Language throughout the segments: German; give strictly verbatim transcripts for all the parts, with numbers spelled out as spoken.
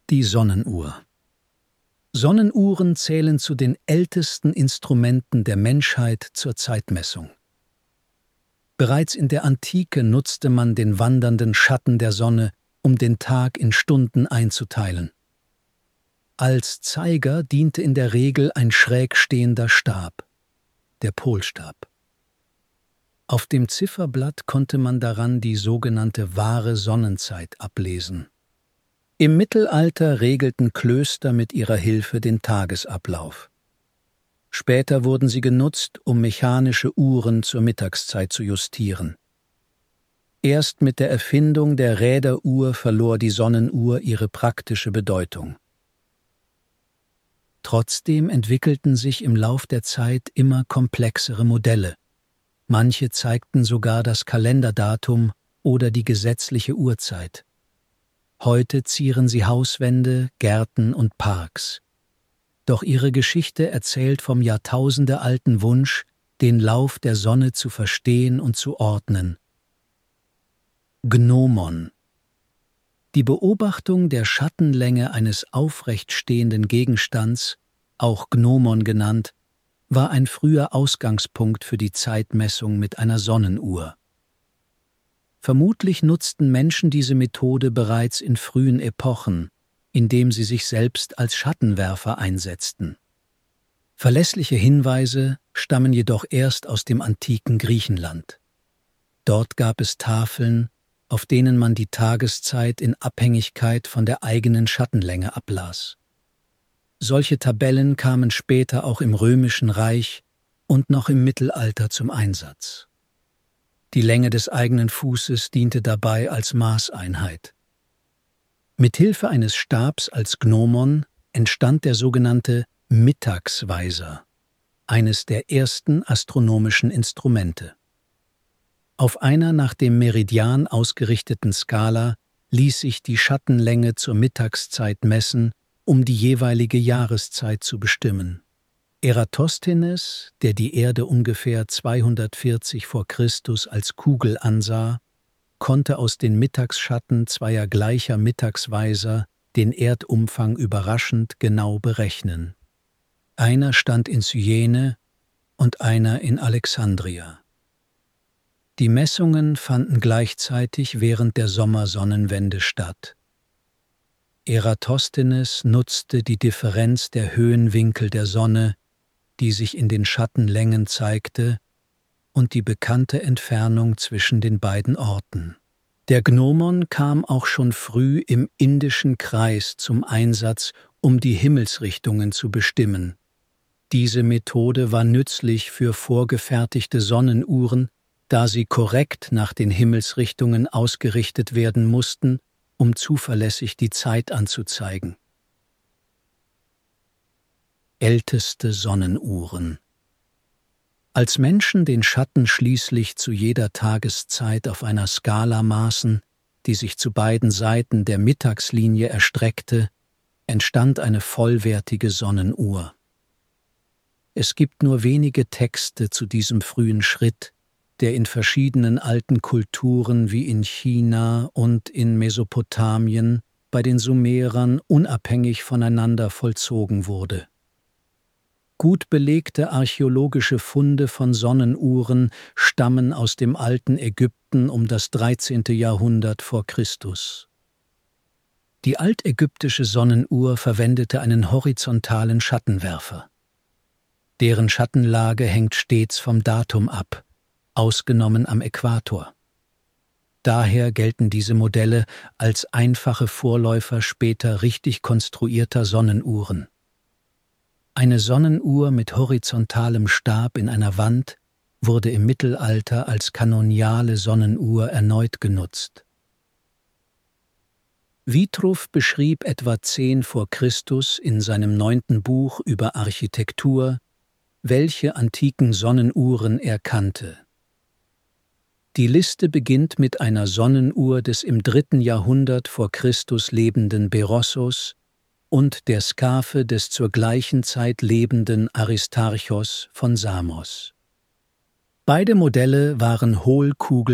Die Sonnenuhr. Sonnenuhren zählen zu den ältesten Instrumenten der Menschheit zur Zeitmessung. Bereits in der Antike nutzte man den wandernden Schatten der Sonne, um den Tag in Stunden einzuteilen. Als Zeiger diente in der Regel ein schräg stehender Stab, der Polstab. Auf dem Zifferblatt konnte man daran die sogenannte wahre Sonnenzeit ablesen. Im Mittelalter regelten Klöster mit ihrer Hilfe den Tagesablauf. Später wurden sie genutzt, um mechanische Uhren zur Mittagszeit zu justieren. Erst mit der Erfindung der Räderuhr verlor die Sonnenuhr ihre praktische Bedeutung. Trotzdem entwickelten sich im Lauf der Zeit immer komplexere Modelle. Manche zeigten sogar das Kalenderdatum oder die gesetzliche Uhrzeit. Heute zieren sie Hauswände, Gärten und Parks. Doch ihre Geschichte erzählt vom jahrtausendealten Wunsch, den Lauf der Sonne zu verstehen und zu ordnen. Gnomon. Die Beobachtung der Schattenlänge eines aufrecht stehenden Gegenstands, auch Gnomon genannt, war ein früher Ausgangspunkt für die Zeitmessung mit einer Sonnenuhr. Vermutlich nutzten Menschen diese Methode bereits in frühen Epochen, indem sie sich selbst als Schattenwerfer einsetzten. Verlässliche Hinweise stammen jedoch erst aus dem antiken Griechenland. Dort gab es Tafeln, auf denen man die Tageszeit in Abhängigkeit von der eigenen Schattenlänge ablas. Solche Tabellen kamen später auch im Römischen Reich und noch im Mittelalter zum Einsatz. Die Länge des eigenen Fußes diente dabei als Maßeinheit. Mithilfe eines Stabs als Gnomon entstand der sogenannte Mittagsweiser, eines der ersten astronomischen Instrumente. Auf einer nach dem Meridian ausgerichteten Skala ließ sich die Schattenlänge zur Mittagszeit messen, um die jeweilige Jahreszeit zu bestimmen. Eratosthenes, der die Erde ungefähr zweihundertvierzig vor Christus als Kugel ansah, konnte aus den Mittagsschatten zweier gleicher Mittagsweiser den Erdumfang überraschend genau berechnen. Einer stand in Syene und einer in Alexandria. Die Messungen fanden gleichzeitig während der Sommersonnenwende statt. Eratosthenes nutzte die Differenz der Höhenwinkel der Sonne, die sich in den Schattenlängen zeigte, und die bekannte Entfernung zwischen den beiden Orten. Der Gnomon kam auch schon früh im indischen Kreis zum Einsatz, um die Himmelsrichtungen zu bestimmen. Diese Methode war nützlich für vorgefertigte Sonnenuhren, da sie korrekt nach den Himmelsrichtungen ausgerichtet werden mussten, um zuverlässig die Zeit anzuzeigen. Älteste Sonnenuhren. Als Menschen den Schatten schließlich zu jeder Tageszeit auf einer Skala maßen, die sich zu beiden Seiten der Mittagslinie erstreckte, entstand eine vollwertige Sonnenuhr. Es gibt nur wenige Texte zu diesem frühen Schritt, der in verschiedenen alten Kulturen wie in China und in Mesopotamien bei den Sumerern unabhängig voneinander vollzogen wurde. Gut belegte archäologische Funde von Sonnenuhren stammen aus dem alten Ägypten um das dreizehnte Jahrhundert vor Christus. Die altägyptische Sonnenuhr verwendete einen horizontalen Schattenwerfer. Deren Schattenlage hängt stets vom Datum ab, ausgenommen am Äquator. Daher gelten diese Modelle als einfache Vorläufer später richtig konstruierter Sonnenuhren. Eine Sonnenuhr mit horizontalem Stab in einer Wand wurde im Mittelalter als kanoniale Sonnenuhr erneut genutzt. Vitruv beschrieb etwa zehn vor Christus in seinem neunten Buch über Architektur, welche antiken Sonnenuhren er kannte. Die Liste beginnt mit einer Sonnenuhr des im dritten Jahrhundert vor Christus lebenden Berossos und der Skaphe des zur gleichen Zeit lebenden Aristarchos von Samos. Beide Modelle waren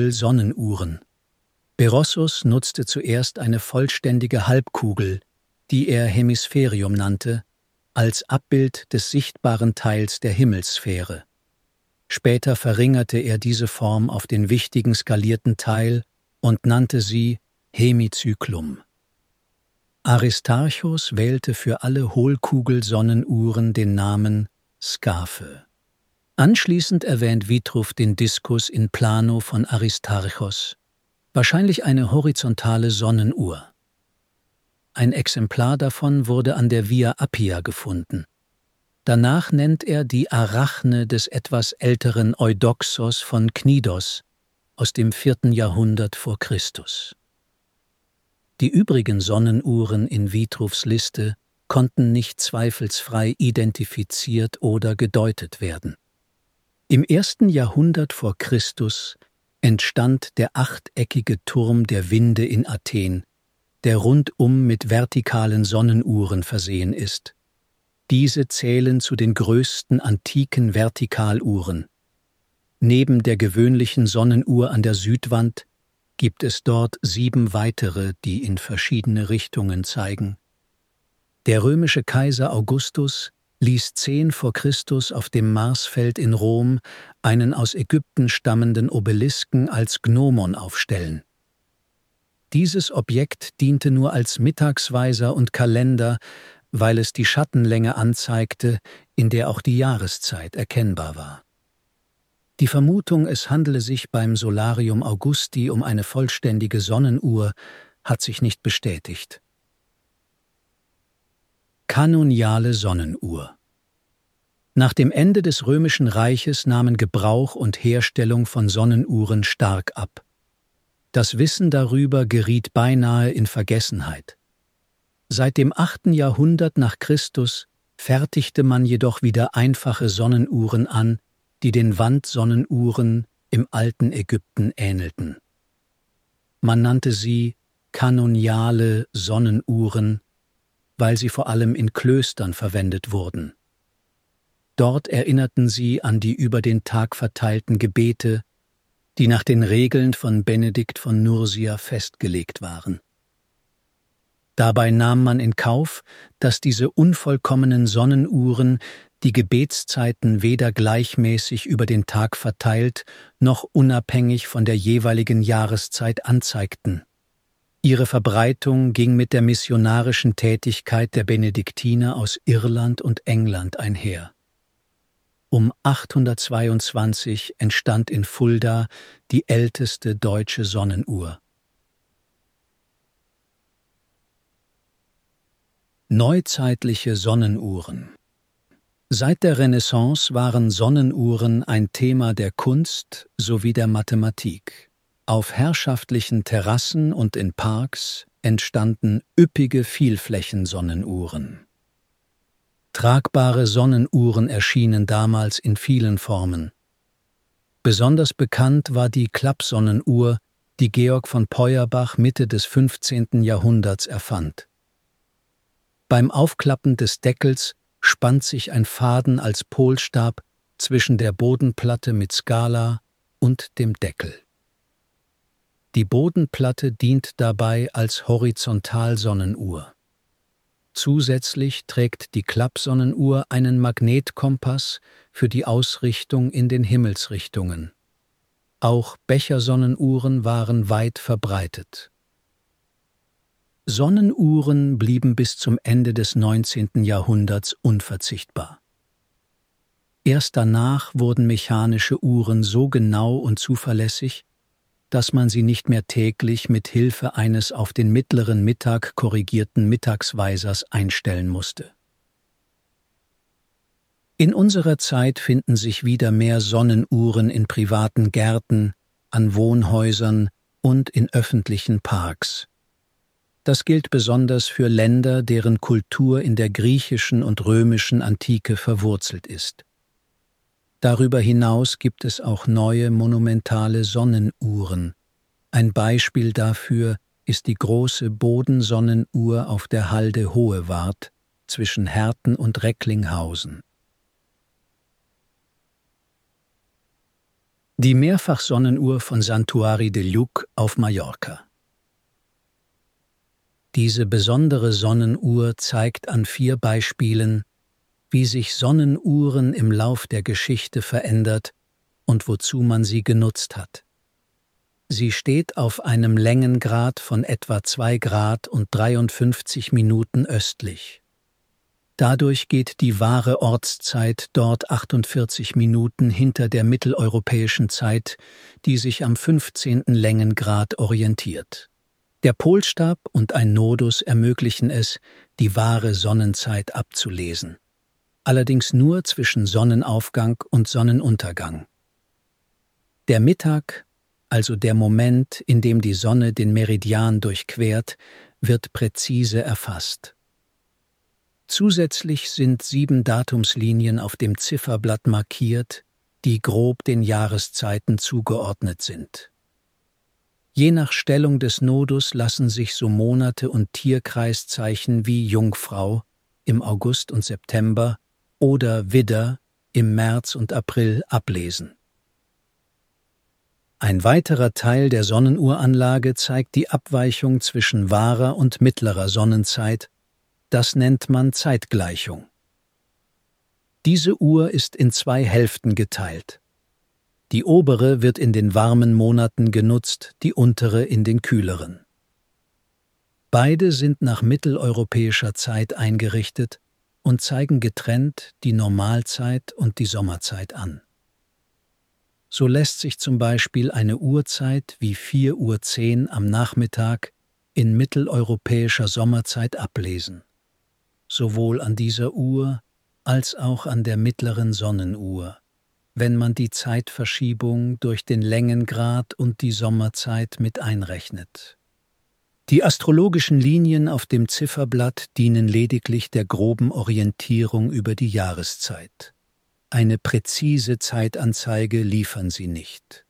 Hohlkugel-Sonnenuhren. Berossos nutzte zuerst eine vollständige Halbkugel, die er Hemisphärium nannte, als Abbild des sichtbaren Teils der Himmelssphäre. Später verringerte er diese Form auf den wichtigen skalierten Teil und nannte sie Hemizyklum. Aristarchos wählte für alle Hohlkugelsonnenuhren den Namen Skaphe. Anschließend erwähnt Vitruv den Diskus in Plano von Aristarchos, wahrscheinlich eine horizontale Sonnenuhr. Ein Exemplar davon wurde an der Via Appia gefunden. Danach nennt er die Arachne des etwas älteren Eudoxos von Knidos aus dem vierten Jahrhundert vor Christus. Die übrigen Sonnenuhren in Vitruvs Liste konnten nicht zweifelsfrei identifiziert oder gedeutet werden. Im ersten Jahrhundert vor Christus entstand der achteckige Turm der Winde in Athen, der rundum mit vertikalen Sonnenuhren versehen ist. Diese zählen zu den größten antiken Vertikaluhren. Neben der gewöhnlichen Sonnenuhr an der Südwand gibt es dort sieben weitere, die in verschiedene Richtungen zeigen. Der römische Kaiser Augustus ließ zehn vor Christus auf dem Marsfeld in Rom einen aus Ägypten stammenden Obelisken als Gnomon aufstellen. Dieses Objekt diente nur als Mittagsweiser und Kalender, weil es die Schattenlänge anzeigte, in der auch die Jahreszeit erkennbar war. Die Vermutung, es handele sich beim Solarium Augusti um eine vollständige Sonnenuhr, hat sich nicht bestätigt. Kanoniale Sonnenuhr. Nach dem Ende des Römischen Reiches nahmen Gebrauch und Herstellung von Sonnenuhren stark ab. Das Wissen darüber geriet beinahe in Vergessenheit. Seit dem achten Jahrhundert nach Christus fertigte man jedoch wieder einfache Sonnenuhren an, die den Wandsonnenuhren im alten Ägypten ähnelten. Man nannte sie kanoniale Sonnenuhren, weil sie vor allem in Klöstern verwendet wurden. Dort erinnerten sie an die über den Tag verteilten Gebete, die nach den Regeln von Benedikt von Nursia festgelegt waren. Dabei nahm man in Kauf, dass diese unvollkommenen Sonnenuhren die Gebetszeiten weder gleichmäßig über den Tag verteilt noch unabhängig von der jeweiligen Jahreszeit anzeigten. Ihre Verbreitung ging mit der missionarischen Tätigkeit der Benediktiner aus Irland und England einher. Um achthundertzweiundzwanzig entstand in Fulda die älteste deutsche Sonnenuhr. Neuzeitliche Sonnenuhren. Seit der Renaissance waren Sonnenuhren ein Thema der Kunst sowie der Mathematik. Auf herrschaftlichen Terrassen und in Parks entstanden üppige Vielflächensonnenuhren. Tragbare Sonnenuhren erschienen damals in vielen Formen. Besonders bekannt war die Klappsonnenuhr, die Georg von Peuerbach Mitte des fünfzehnten Jahrhunderts erfand. Beim Aufklappen des Deckels spannt sich ein Faden als Polstab zwischen der Bodenplatte mit Skala und dem Deckel. Die Bodenplatte dient dabei als Horizontalsonnenuhr. Zusätzlich trägt die Klappsonnenuhr einen Magnetkompass für die Ausrichtung in den Himmelsrichtungen. Auch Bechersonnenuhren waren weit verbreitet. Sonnenuhren blieben bis zum Ende des neunzehnten Jahrhunderts unverzichtbar. Erst danach wurden mechanische Uhren so genau und zuverlässig, dass man sie nicht mehr täglich mit Hilfe eines auf den mittleren Mittag korrigierten Mittagsweisers einstellen musste. In unserer Zeit finden sich wieder mehr Sonnenuhren in privaten Gärten, an Wohnhäusern und in öffentlichen Parks. Das gilt besonders für Länder, deren Kultur in der griechischen und römischen Antike verwurzelt ist. Darüber hinaus gibt es auch neue monumentale Sonnenuhren. Ein Beispiel dafür ist die große Bodensonnenuhr auf der Halde Hohewart zwischen Herten und Recklinghausen. Die Mehrfachsonnenuhr von Santuari de Lluc auf Mallorca. Diese besondere Sonnenuhr zeigt an vier Beispielen, wie sich Sonnenuhren im Lauf der Geschichte verändert und wozu man sie genutzt hat. Sie steht auf einem Längengrad von etwa zwei Grad und dreiundfünfzig Minuten östlich. Dadurch geht die wahre Ortszeit dort achtundvierzig Minuten hinter der mitteleuropäischen Zeit, die sich am fünfzehnten Längengrad orientiert. Der Polstab und ein Nodus ermöglichen es, die wahre Sonnenzeit abzulesen. Allerdings nur zwischen Sonnenaufgang und Sonnenuntergang. Der Mittag, also der Moment, in dem die Sonne den Meridian durchquert, wird präzise erfasst. Zusätzlich sind sieben Datumslinien auf dem Zifferblatt markiert, die grob den Jahreszeiten zugeordnet sind. Je nach Stellung des Nodus lassen sich so Monate und Tierkreiszeichen wie Jungfrau im August und September oder Widder im März und April ablesen. Ein weiterer Teil der Sonnenuhranlage zeigt die Abweichung zwischen wahrer und mittlerer Sonnenzeit. Das nennt man Zeitgleichung. Diese Uhr ist in zwei Hälften geteilt. Die obere wird in den warmen Monaten genutzt, die untere in den kühleren. Beide sind nach mitteleuropäischer Zeit eingerichtet und zeigen getrennt die Normalzeit und die Sommerzeit an. So lässt sich zum Beispiel eine Uhrzeit wie vier Uhr zehn am Nachmittag in mitteleuropäischer Sommerzeit ablesen. Sowohl an dieser Uhr als auch an der mittleren Sonnenuhr, wenn man die Zeitverschiebung durch den Längengrad und die Sommerzeit mit einrechnet. Die astrologischen Linien auf dem Zifferblatt dienen lediglich der groben Orientierung über die Jahreszeit. Eine präzise Zeitanzeige liefern sie nicht.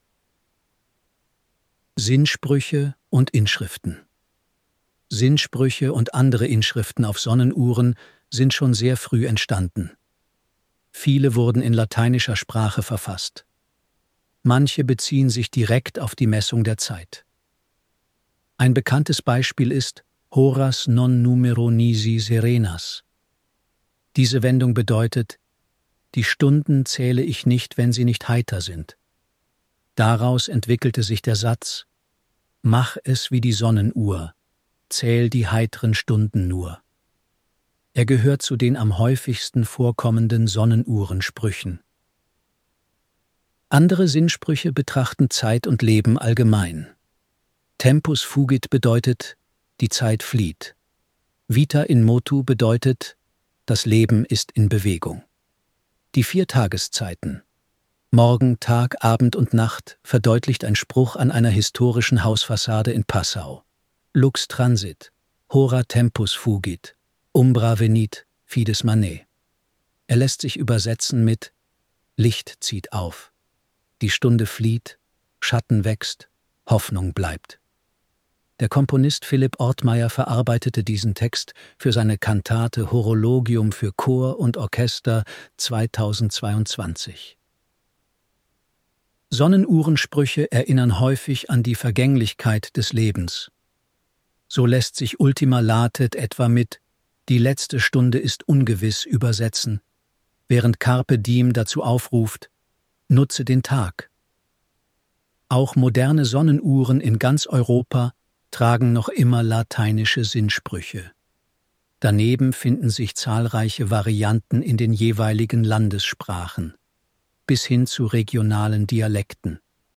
Sinnsprüche und Inschriften. Sinnsprüche und andere Inschriften auf Sonnenuhren sind schon sehr früh entstanden. Viele wurden in lateinischer Sprache verfasst. Manche beziehen sich direkt auf die Messung der Zeit. Ein bekanntes Beispiel ist Horas non numero nisi serenas. Diese Wendung bedeutet: Die Stunden zähle ich nicht, wenn sie nicht heiter sind. Daraus entwickelte sich der Satz: Mach es wie die Sonnenuhr, zähl die heiteren Stunden nur. Er gehört zu den am häufigsten vorkommenden Sonnenuhrensprüchen. Andere Sinnsprüche betrachten Zeit und Leben allgemein. Tempus fugit bedeutet, die Zeit flieht. Vita in motu bedeutet, das Leben ist in Bewegung. Die vier Tageszeiten, Morgen, Tag, Abend und Nacht, verdeutlicht ein Spruch an einer historischen Hausfassade in Passau. Lux transit, hora tempus fugit, umbra venit, fides manet. Er lässt sich übersetzen mit Licht zieht auf, die Stunde flieht, Schatten wächst, Hoffnung bleibt. Der Komponist Philipp Ortmeier verarbeitete diesen Text für seine Kantate Horologium für Chor und Orchester zweitausendzweiundzwanzig. Sonnenuhrensprüche erinnern häufig an die Vergänglichkeit des Lebens. So lässt sich Ultima Latet etwa mit Die letzte Stunde ist ungewiss übersetzen, während Carpe Diem dazu aufruft, nutze den Tag. Auch moderne Sonnenuhren in ganz Europa tragen noch immer lateinische Sinnsprüche. Daneben finden sich zahlreiche Varianten in den jeweiligen Landessprachen, bis hin zu regionalen Dialekten.